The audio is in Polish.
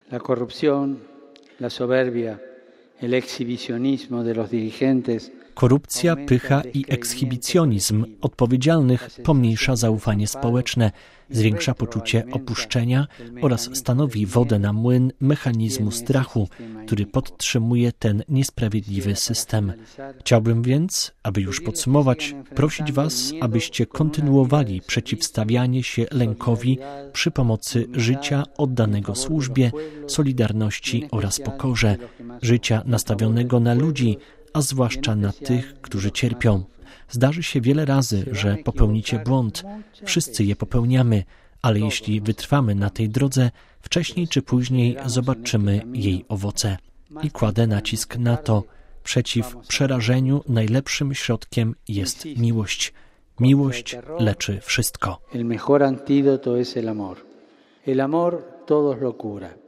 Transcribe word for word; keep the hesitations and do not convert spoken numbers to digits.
La corrupción, la soberbia, el exhibicionismo de los dirigentes. Korupcja, pycha i ekshibicjonizm odpowiedzialnych pomniejsza zaufanie społeczne, zwiększa poczucie opuszczenia oraz stanowi wodę na młyn mechanizmu strachu, który podtrzymuje ten niesprawiedliwy system. Chciałbym więc, aby już podsumować, prosić Was, abyście kontynuowali przeciwstawianie się lękowi przy pomocy życia oddanego służbie, solidarności oraz pokorze, życia nastawionego na ludzi, a zwłaszcza na tych, którzy cierpią. Zdarzy się wiele razy, że popełnicie błąd. Wszyscy je popełniamy, ale jeśli wytrwamy na tej drodze, wcześniej czy później zobaczymy jej owoce. I kładę nacisk na to. Przeciw przerażeniu najlepszym środkiem jest miłość. Miłość leczy wszystko. El mejor antídoto es el amor. El amor todo lo cura.